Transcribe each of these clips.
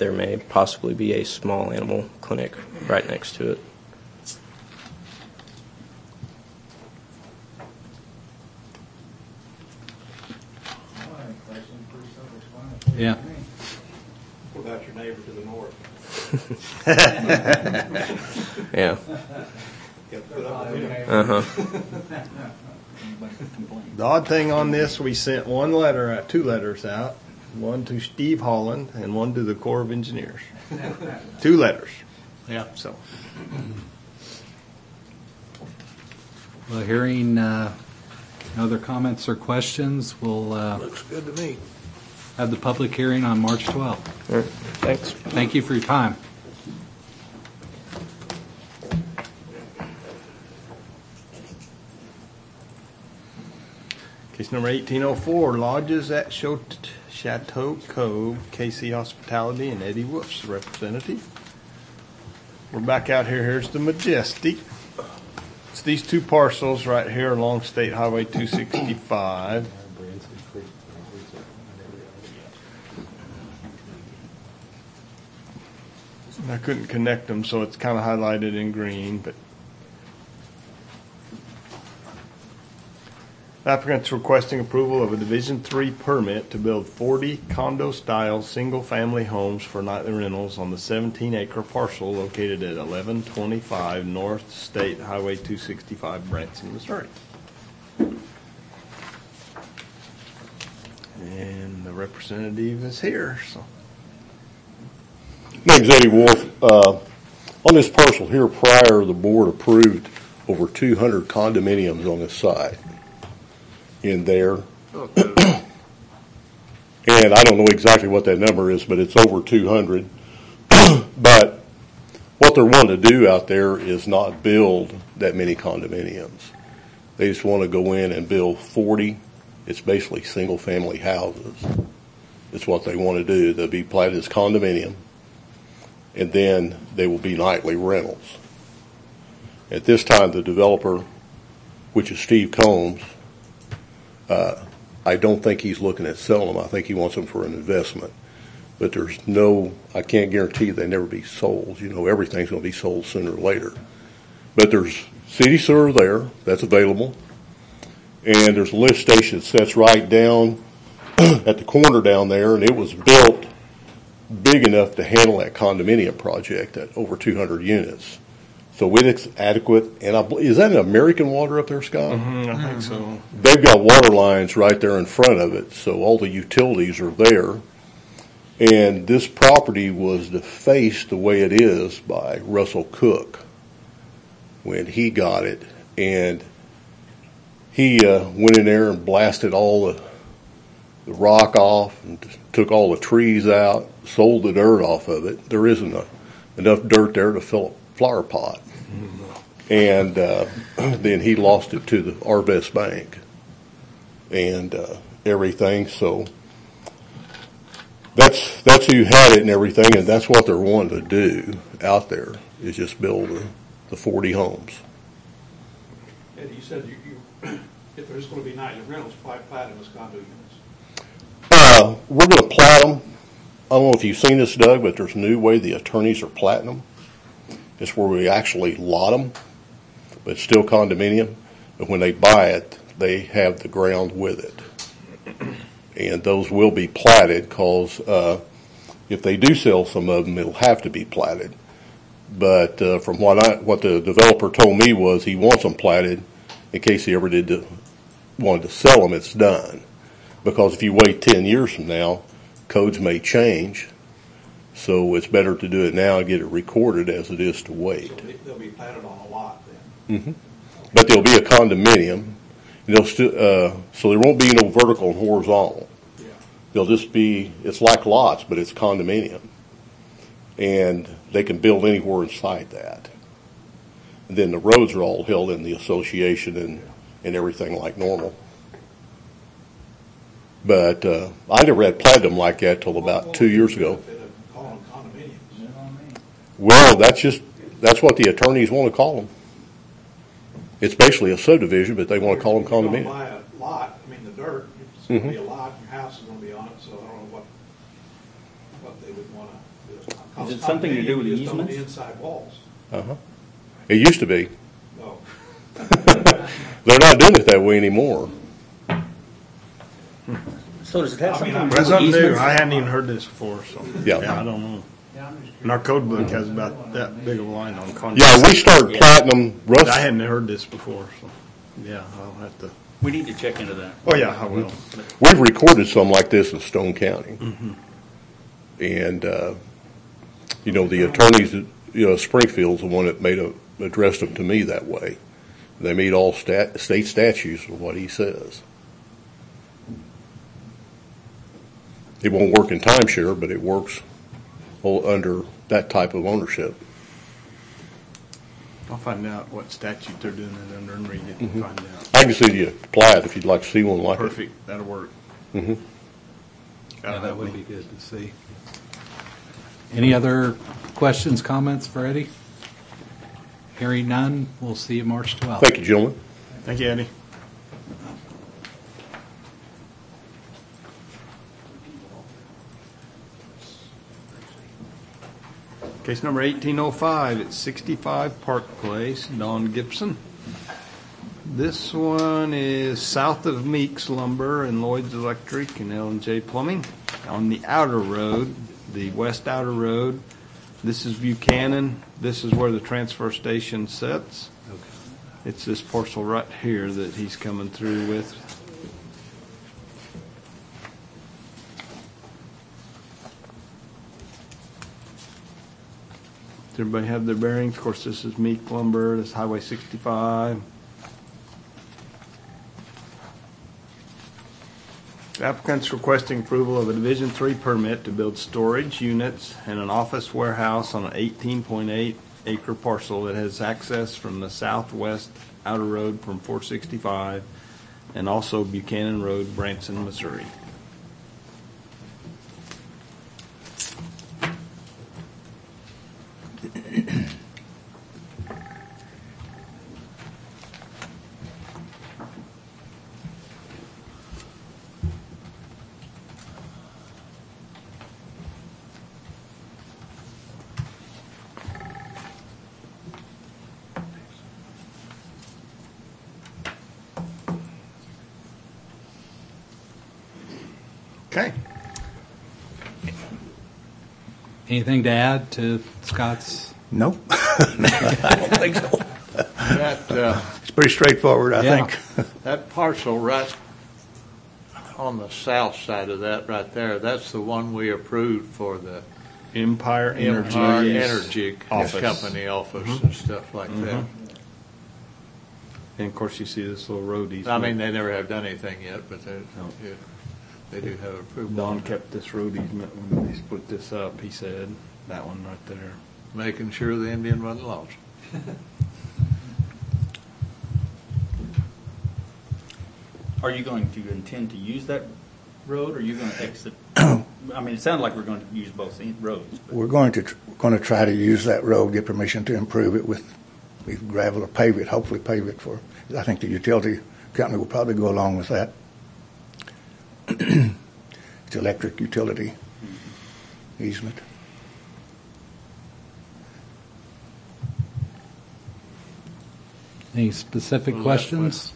there may possibly be a small animal clinic right next to it. Yeah. What about your neighbor to the north? Yeah. The odd thing on this, we sent two letters out, one to Steve Holland and one to the Corps of Engineers. 2 letters. Yeah. So. Well, hearing no other comments or questions, we'll Looks good to me. have the public hearing on March 12th. All right. Thanks. Thank you for your time. Case number 1804, Lodges at Chateau Cove, KC Hospitality, and Eddie Wolf's the representative. We're back out here. Here's the Majestic. It's these 2 parcels right here along State Highway 265. I couldn't connect them, so it's kind of highlighted in green, but applicant's requesting approval of a Division 3 permit to build 40 condo-style single-family homes for nightly rentals on the 17-acre parcel located at 1125 North State Highway 265, Branson, Missouri. And the representative is here. So. My name's Eddie Wolf. On this parcel here, prior, the board approved over 200 condominiums on this site. In there. And I don't know exactly what that number is, but it's over 200. But what they're wanting to do out there is not build that many condominiums. They just want to go in and build 40. It's basically single-family houses. It's what they want to do. They'll be platted as condominium, and then they will be nightly rentals. At this time, the developer, which is Steve Combs, I don't think he's looking at selling them. I think he wants them for an investment. But I can't guarantee they never be sold. You know, everything's going to be sold sooner or later. But there's city sewer there that's available. And there's a lift station that sits right down at the corner down there, and it was built big enough to handle that condominium project at over 200 units. So it's adequate, and is that an American Water up there, Scott? I think so. They've got water lines right there in front of it, so all the utilities are there. And this property was defaced the way it is by Russell Cook when he got it, and he went in there and blasted all the rock off and took all the trees out, sold the dirt off of it. There isn't enough dirt there to fill a flower pot. And then he lost it to the Arvest Bank and everything. So that's who had it and everything, and that's what they're wanting to do out there is just build the 40 homes. Eddie, you said if there's going to be nightly rentals, why plat them as condo units? We're going to plat them. I don't know if you've seen this, Doug, but there's a new way the attorneys are platting them. It's where we actually lot them, but it's still condominium. But when they buy it, they have the ground with it. And those will be platted because if they do sell some of them, it'll have to be platted. But from what the developer told me was he wants them platted in case he ever wanted to sell them, it's done. Because if you wait 10 years from now, codes may change. So it's better to do it now and get it recorded as it is to wait. So they'll be platted on a lot then? Mm-hmm. But there'll be a condominium. And they'll so there won't be no vertical and horizontal. Yeah. They'll just be, it's like lots, but it's condominium. And they can build anywhere inside that. And then the roads are all held in the association and everything like normal. But I never had platted them like that till about 2 years ago. Call them condominiums. Well, that's what the attorneys want to call them. It's basically a subdivision, but they want to call them condominiums. If you're going to buy a lot, I mean the dirt, it's going to be a lot, and your house is going to be on it, so I don't know what they would want to do. Costs Is it something to do with just on the easements? inside walls. It used to be. No. They're not doing it that way anymore. So does it have something to do That's with something new. easements? I hadn't even heard this before, so. Yeah. I don't know. And our code book has about that big of a line on contract. Yeah, we started platinum But I Russ. hadn't heard this before, so, yeah, I'll have to, We need to check into that. oh, yeah, I will. We've recorded some like this in Stone County. And, the attorneys, Springfield's the one that addressed them to me that way. They meet all state statutes of what he says. It won't work in timeshare, but it works under that type of ownership. I'll find out what statute they're doing it under and read it and find out. I can send you a plat if you'd like to see one like it. Perfect, that'll work. Yeah, that would be good to see. Any other questions, comments for Eddie? Hearing none, we'll see you March 12th. Thank you, gentlemen. Thank you, Eddie. Case number 1805, it's 65 Park Place, Don Gibson. This one is south of Meeks Lumber and Lloyd's Electric and L&J Plumbing. On the outer road, the west outer road, this is Buchanan. This is where the transfer station sits. It's this parcel right here that he's coming through with. Does everybody have their bearings? Of course, this is Meek Lumber, this is Highway 65. The applicant's requesting approval of a Division 3 permit to build storage units and an office warehouse on an 18.8 acre parcel that has access from the southwest outer road from 465 and also Buchanan Road, Branson, Missouri. Okay. Anything to add to Scott's? Nope. I don't think so. It's pretty straightforward, I Yeah. think. That parcel right on the south side of that right there, that's the one we approved for the Empire Energy Empire Energy office. Company office and stuff like that. And of course, you see this little road easement. I mean, they never have done anything yet, but they do have approval. Don kept this road easement when they put this up, he said. That one right there. Making sure the Indian wasn't lost. Are you going to intend to use that road, or are you going to exit? I mean, it sounded like we're going to use both roads. but- We're going to try to use that road, get permission to improve it with gravel or pave it, hopefully pave it for, I think the utility company will probably go along with that. It's electric utility easement. Any specific Well, questions?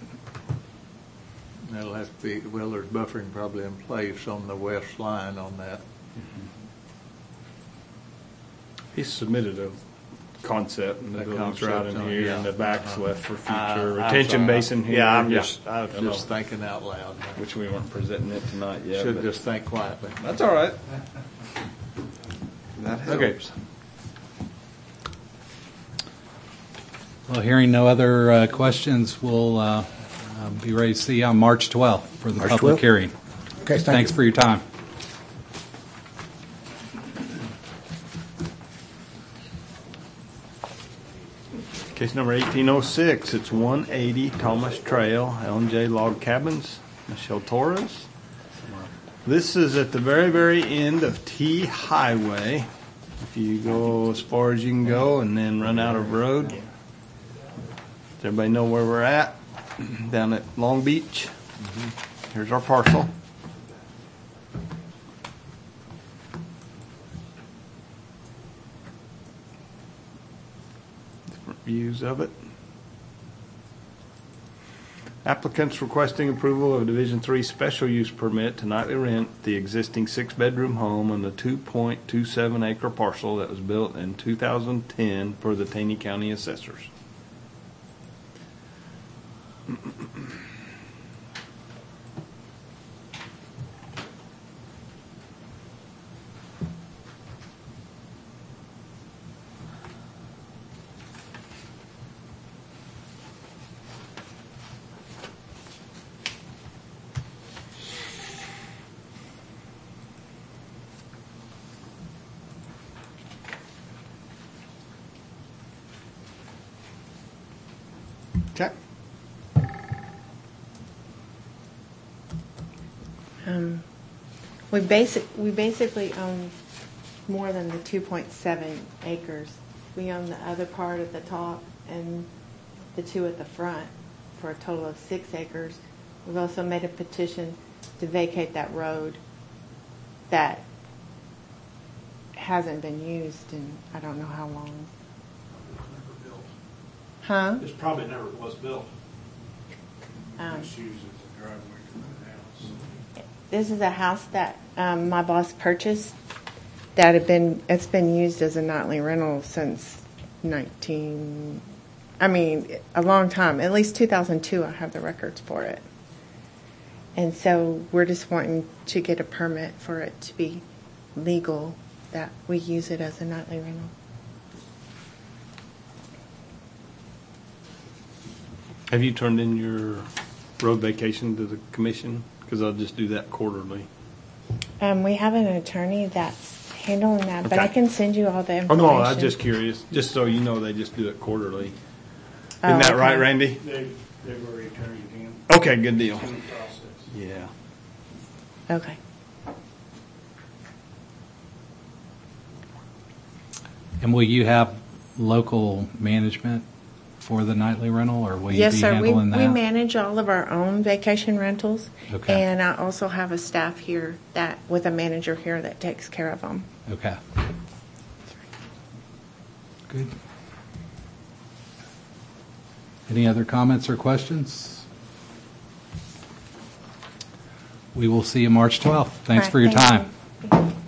That'll have to be, well, there's buffering probably in place on the west line on that. He submitted a concept, and the A building's right in concept, here, yeah. and the back's left for future I'm retention sorry. basin here. Yeah, I I was know. just thinking out loud. Which we weren't presenting it tonight yet. Should but just think quietly. That's all right. That Okay. helps. Well, hearing no other questions, we'll be ready to see you on March 12th for the March public 12th? hearing. Okay, Thanks for your time. Case number 1806, it's 180 Thomas Trail, L&J Log Cabins, Michelle Torres. This is at the very, very end of T Highway. If you go as far as you can go and then run out of road. Does everybody know where we're at? Down at Long Beach. Here's our parcel. different views of it. Applicants requesting approval of a Division III special use permit to nightly rent the existing 6-bedroom home on the 2.27 acre parcel that was built in 2010 per the Taney County Assessors. Okay. We basically own more than the 2.7 acres. We own the other part at the top and the 2 at the front for a total of 6 acres. We've also made a petition to vacate that road that hasn't been used in I don't know how long. Never built. Huh? This probably never was built. It's used as a driveway to the house. This is a house that my boss purchased it's been used as a nightly rental since a long time, at least 2002. I have the records for it. And so we're just wanting to get a permit for it to be legal that we use it as a nightly rental. Have you turned in your road vacation to the commission? Because I'll just do that quarterly. We have an attorney that's handling that, but I Okay. can send you all the Oh, information. no, I'm just curious, just so you know, they just do it quarterly. Oh, Isn't that okay. right, Randy? They've already turned it in. Okay, good deal. It's in the process. Yeah. Okay. And will you have local management for the nightly rental, or will you Yes, be sir. We handling that? manage all of our own vacation rentals. Okay. And I also have a staff here with a manager here that takes care of them. Okay. Good. Any other comments or questions? We will see you March 12th. Thanks All for right, your thank time. you.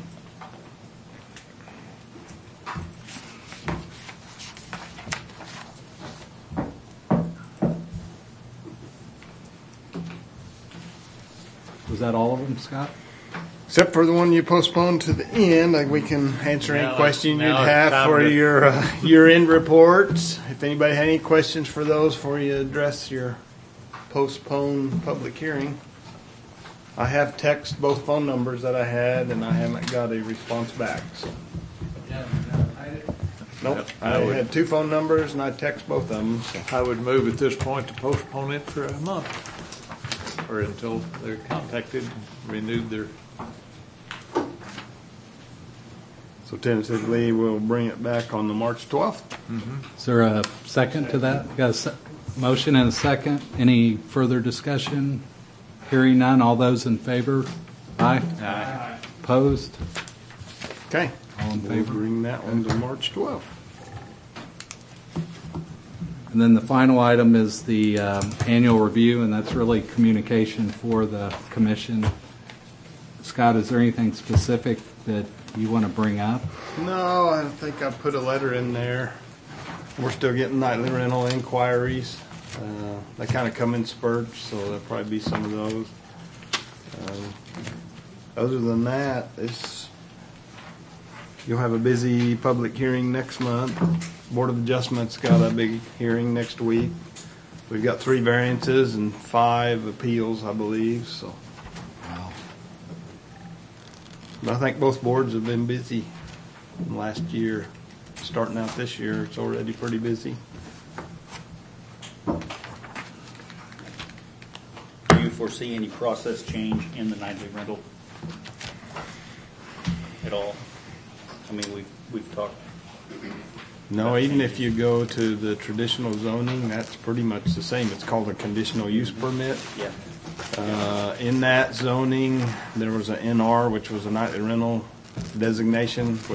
Was that all of them, Scott? Except for the one you postponed to the end, like we can answer any Now question you'd it's have time for to- your end reports. If anybody had any questions for those before you address your postponed public hearing. I have texted both phone numbers that I had, and I haven't got a response back. So. Nope, I had 2 phone numbers, and I text both of them. So. I would move at this point to postpone it for a month, or until they're contacted and renewed their. So tentatively, we'll bring it back on the March 12th. Is there a second to that? Got a motion and a second. Any further discussion? Hearing none. All those in favor? Aye. Aye. Opposed? Okay. All in We'll favor? bring that one to March 12th. And then the final item is the annual review, and that's really communication for the commission. Scott, is there anything specific that you want to bring up? No, I think I put a letter in there. We're still getting nightly rental inquiries. They kind of come in spurts, so there'll probably be some of those. Other than that, you'll have a busy public hearing next month. Board of Adjustment's got a big hearing next week. We've got 3 variances and 5 appeals, I believe. So, Wow. but I think both boards have been busy last year. Starting out this year, it's already pretty busy. Do you foresee any process change in the nightly rental at all? I mean, we've talked. No, even if you go to the traditional zoning, that's pretty much the same. It's called a conditional use permit. Yeah. In that zoning, there was an NR, which was a nightly rental designation,